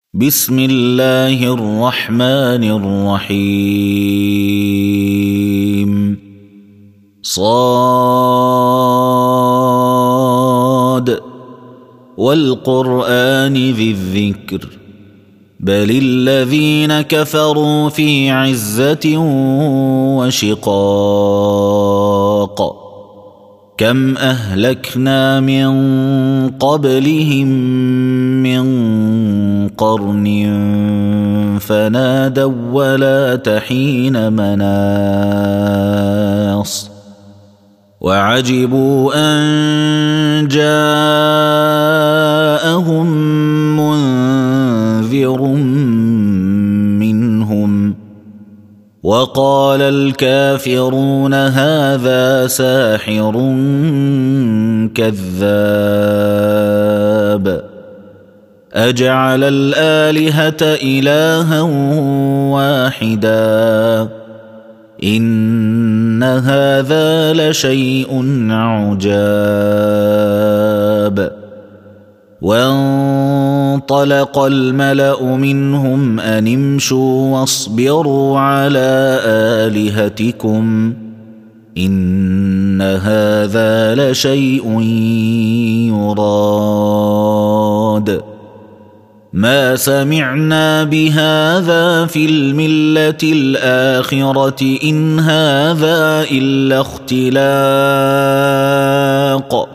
بسم الله الرحمن الرحيم صاد والقرآن ذي الذكر بل الذين كفروا في عزة وشقاق كم أهلكنا من قبلهم من قرن فنادوا ولا حين مناص وعجبوا أن جاءهم منذر منهم وقال الكافرون هذا ساحر كذاب أجعل الآلهة إلها واحدا إن هذا لشيء عجاب وانطلق الملأ منهم أن امشوا واصبروا على آلهتكم إن هذا لشيء يراد ما سمعنا بهذا في الملة الآخرة إن هذا إلا اختلاق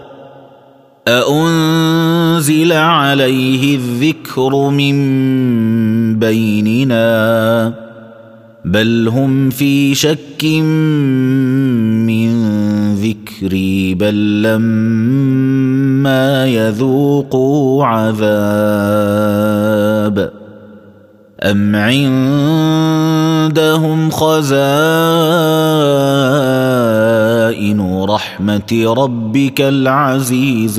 أأنزل عليه الذكر من بيننا بل هم في شك من ذكري بل لما يذوقوا عذاب أم عندهم خزائن رحمة ربك العزيز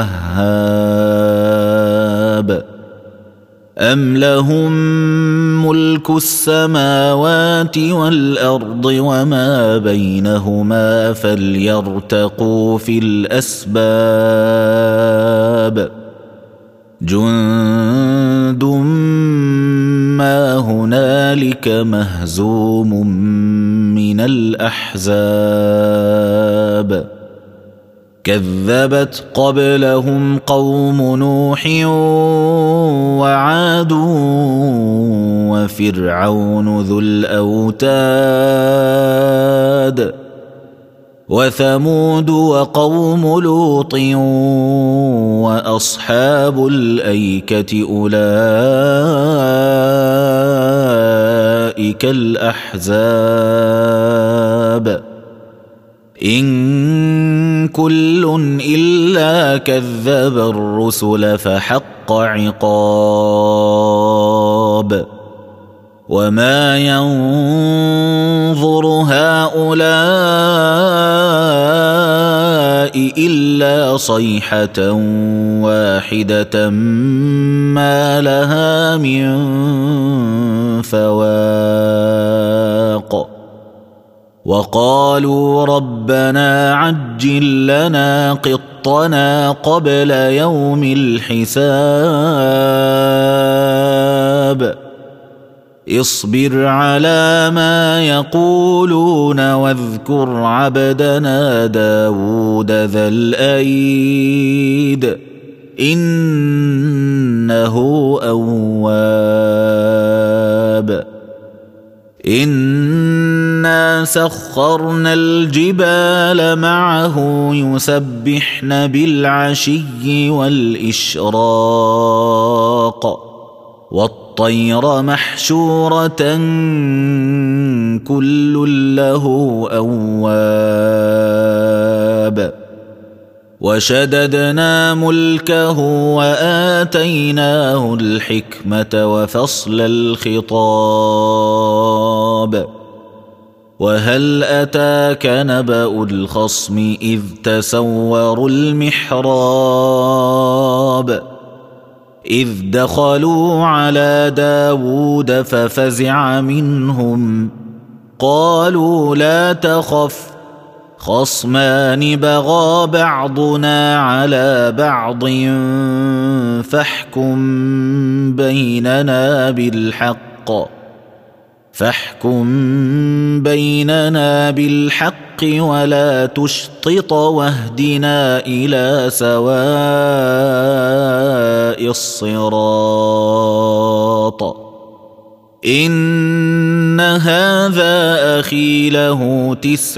الوهاب أم لهم ملك السماوات والأرض وما بينهما فليرتقوا في الأسباب جند ما هنالك مهزوم من الأحزاب كذبت قبلهم قوم نوح وعاد وفرعون ذو الأوتاد وثمود وقوم لوط وأصحاب الأيكة أولئك الأحزاب إن كل إلا كذب الرسل فحق عقاب وما ينظر هؤلاء إلا صيحة واحدة ما لها من فواق وقالوا ربنا عجل لنا قطنا قبل يوم الحساب اصبر على ما يقولون واذكر عبدنا داود ذا الأيد إنه أواب إنا سخرنا الجبال معه يسبحن بالعشي والإشراق والطير محشورة كل له أواب وشددنا ملكه وآتيناه الحكمة وفصل الخطاب وهل أتاك نبأ الخصم إذ تسوروا المحراب إذ دخلوا على داود ففزع منهم قالوا لا تخف خصمان بغى بعضنا على بعض فاحكم بيننا بالحق ولا تشطط واهدنا إلى سواء الصراط إن هذا أخي له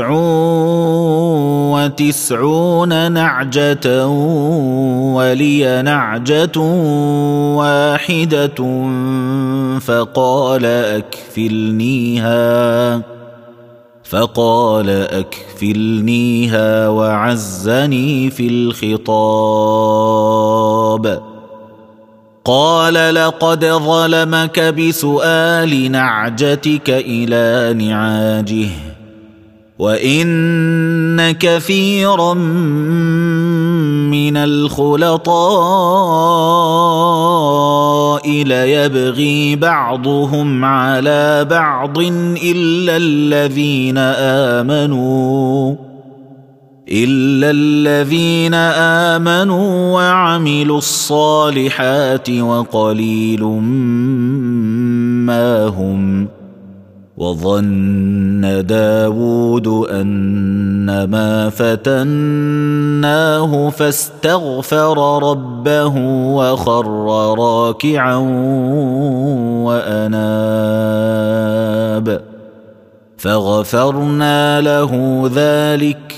99 نعجة ولي نعجة واحدة فقال أكفلنيها وعزني في الخطاب. قال لقد ظلمك بسؤال نعجتك إلى نعاجه وإن كثيرا من الخلطاء ليبغي بعضهم على بعض إلا الذين آمنوا وعملوا الصالحات وقليل ما هم. وظن داود أنما فتناه فاستغفر ربه وخر راكعا وأناب فغفرنا له ذلك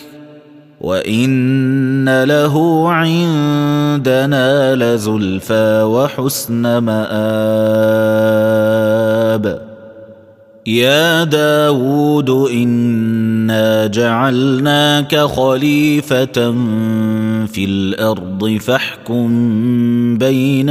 وإن له عندنا لزلفى وحسن مآب. يا داود إنا جعلناك خليفة في الأرض فاحكم بين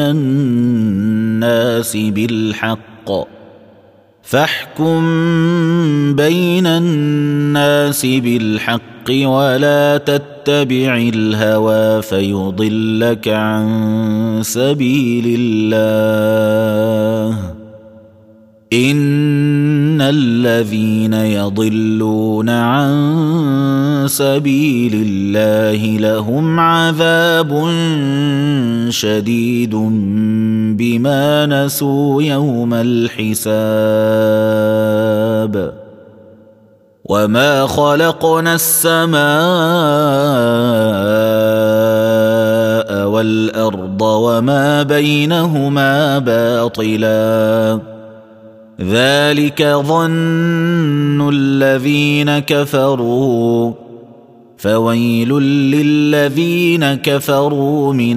الناس بالحق ولا تتبع الهوى فيضلك عن سبيل الله. إن الذين يضلون عن سبيل الله لهم عذاب شديد بما نسوا يوم الحساب. وما خلقنا السماء والأرض وما بينهما باطلا ذلك ظن الذين كفروا فويل للذين كفروا من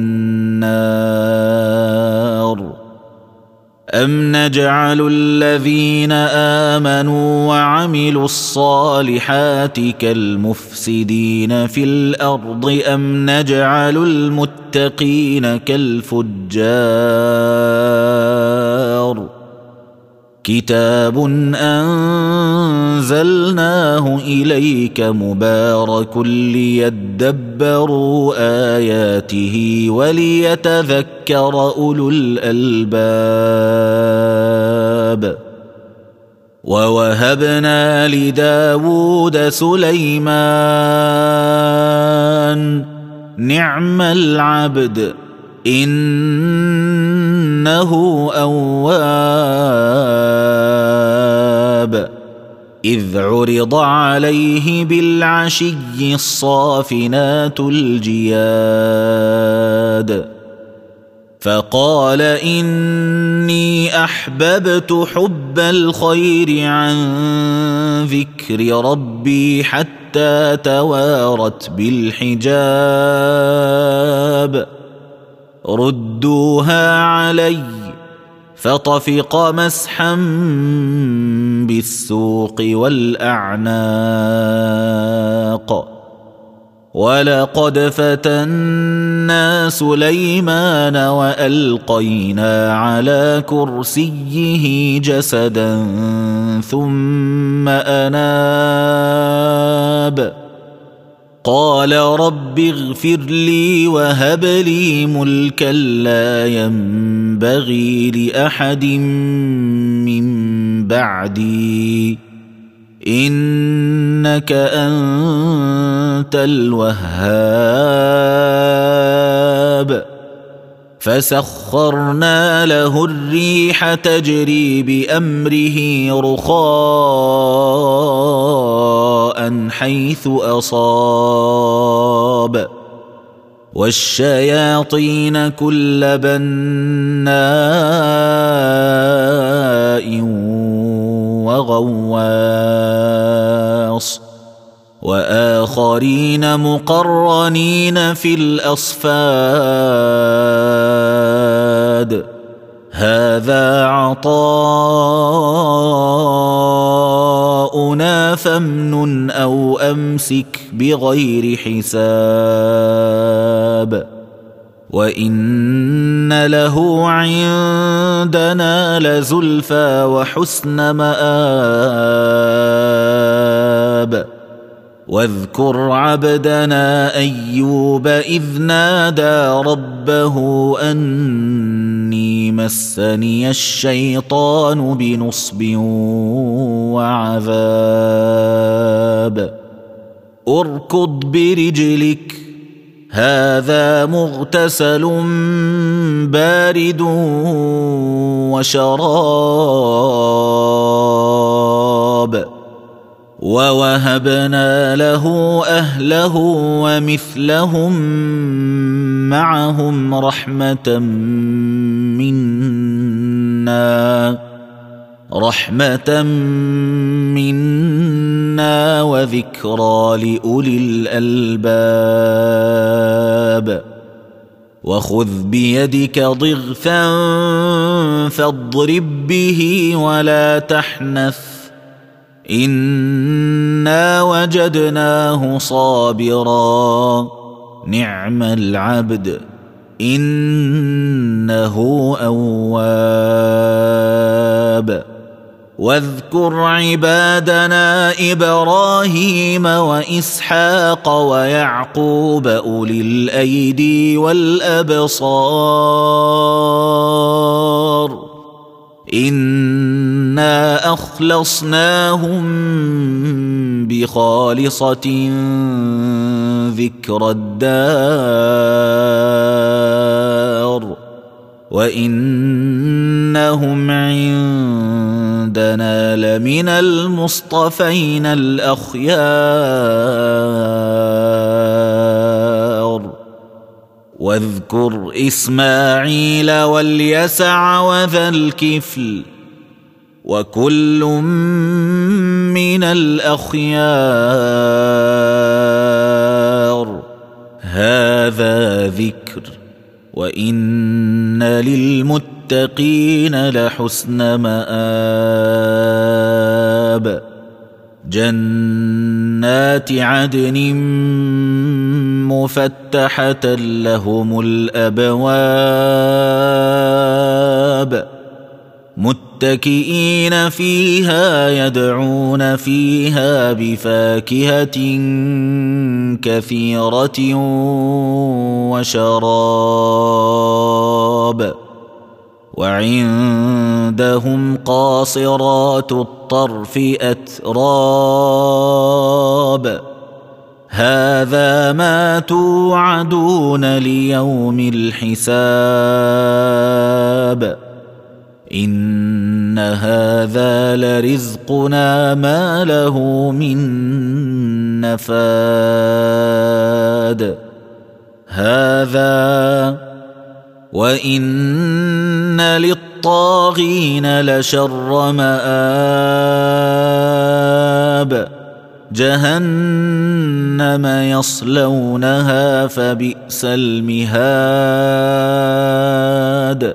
النار. أم نجعل الذين آمنوا وعملوا الصالحات كالمفسدين في الأرض أم نجعل المتقين كالفجار. كتاب أنزلناه إليك مبارك ليدبروا آياته وليتذكر أولو الألباب. ووهبنا لداود سليمان نعم العبد إنه أواب. إذ عرض عليه بالعشي الصافنات الجياد فقال إني أحببت حب الخير عن ذكر ربي حتى توارت بالحجاب. ردوها علي فطفق مسحا بالسوق والأعناق. ولقد فتنا سليمان وألقينا على كرسيه جسدا ثم أناب. قال رب اغفر لي وهب لي ملكا لا ينبغي لأحد من بعدي إنك أنت الوهاب فسخرنا له الريح تجري بأمره رخاء حيث أصاب والشياطين كل بناء وغواص وآخرين مقرنين في الأصفاد هذا عطاؤنا فامنن أو أمسك بغير حساب وإن له عندنا لزلفى وحسن مآب واذكر عبدنا أيوب إذ نادى ربه أني مسني الشيطان بنصب وعذاب اركض برجلك هذا مغتسل بارد وشراب ووهبنا له أهله ومثلهم معهم رحمة منا وذكرى لأولي الألباب وخذ بيدك ضغثا فاضرب به ولا تحنث إنا وجدناه صابرا نعم العبد إنه أواب واذكر عبادنا إبراهيم وإسحاق ويعقوب أولي الأيدي والأبصار إنا أخلصناهم بخالصة ذكر الدار وإنهم عندنا لمن المصطفين الأخيار واذكر إسماعيل واليسع وذا الكفل وكل من الأخيار هذا ذكر وإن للمتقين لحسن مآب جنات عدن مفتحة لهم الأبواب متكئين فيها يدعون فيها بفاكهة كثيرة وشراب وعندهم قاصرات الطرف أتراب هذا ما توعدون ليوم الحساب إن هذا لرزقنا ما له من نفاد هذا وإن للطاغين لشر مآب جهنم يصلونها فبئس المهاد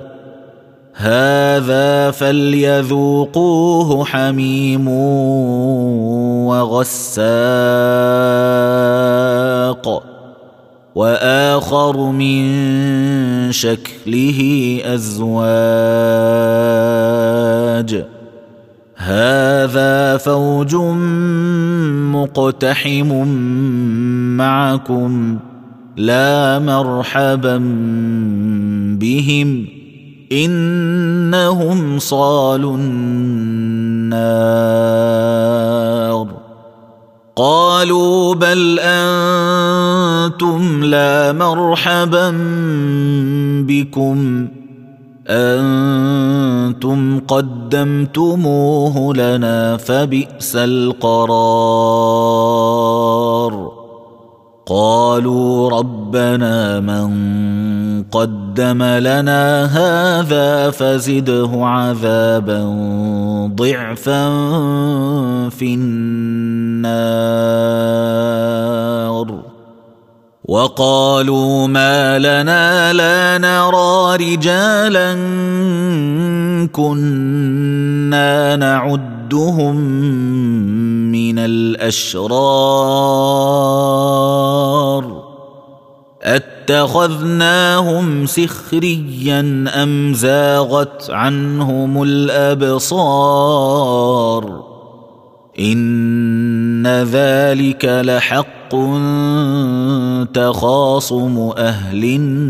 هذا فليذوقوه حميم وغساق وآخر من شكله أزواج هذا فوج مقتحم معكم لا مرحبا بهم إنهم صالوا النار قالوا بل أنتم لا مرحبا بكم أنتم قدمتموه لنا فبئس القرار قالوا ربنا من قدم لنا هذا فزده عذابا ضعفا في النار وقالوا ما لنا لا نرى رجالا كنا نعدهم من الأشرار اتخذناهم سخريا أم زاغت عنهم الأبصار إن ذلك لحق تخاصم أهل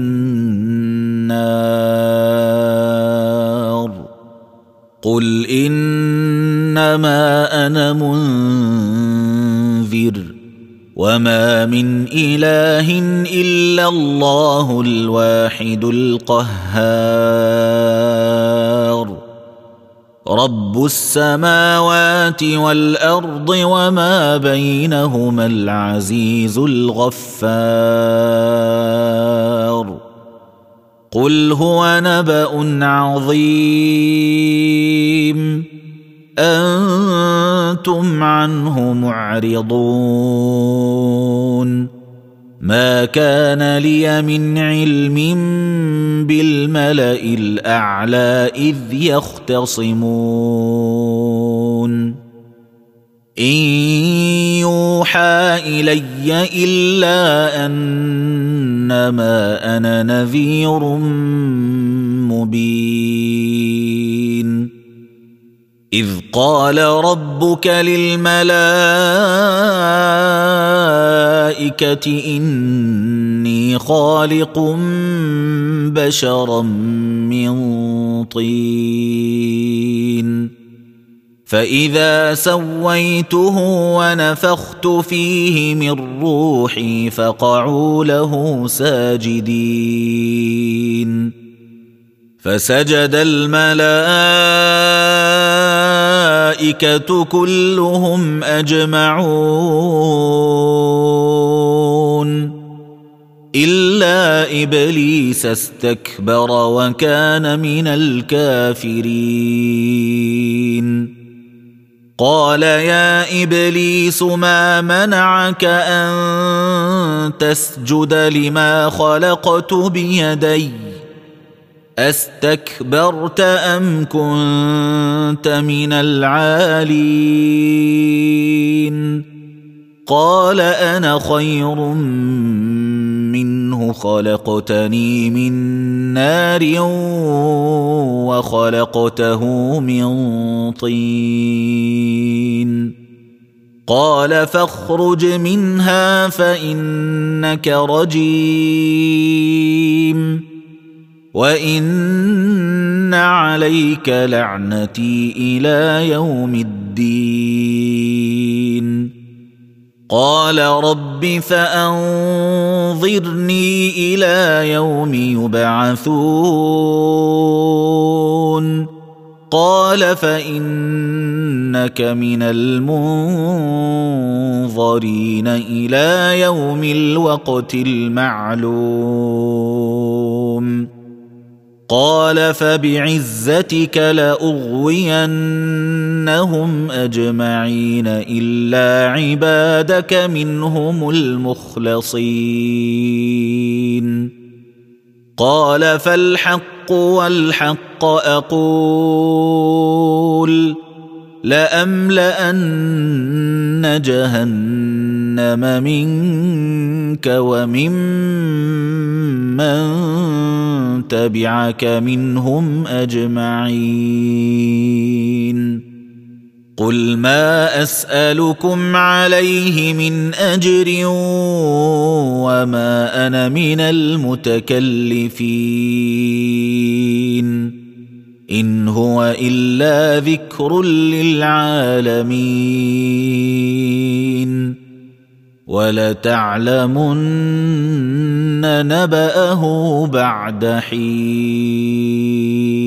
النار قل إنما أنا منذر وما من إله إلا الله الواحد القهار رب السماوات والأرض وما بينهما العزيز الغفار قل هو نبأ عظيم أنتم عنه معرضون ما كان لي من علم بالملأ الأعلى إذ يختصمون إن يوحى إلي إلا أنما أنا نذير مبين إذ قال ربك للملائكة إني خالق بشرا من طين فإذا سويته ونفخت فيه من روحي فقعوا له ساجدين فسجد الملائكة كلهم أجمعون إلا إبليس استكبر وكان من الكافرين قال يا إبليس ما منعك أن تسجد لما خلقت بيدي أستكبرت أم كنت من العالين قال أنا خير منه خلقتني من نار وخلقته من طين قال فاخرج منها فإنك رجيم وإن عليك لعنتي إلى يوم الدين قال رب فأنظرني إلى يوم يبعثون قال فإنك من المنظرين إلى يوم الوقت المعلوم قال فبعزتك لأغوينهم أجمعين إلا عبادك منهم المخلصين قال فالحق والحق أقول لأملأن جهنم منك وممن تبعك منهم أجمعين قل ما أسألكم عليه من أجر وما أنا من المتكلفين إن هو إلا ذكر للعالمين ولتعلمن نبأه بعد حين.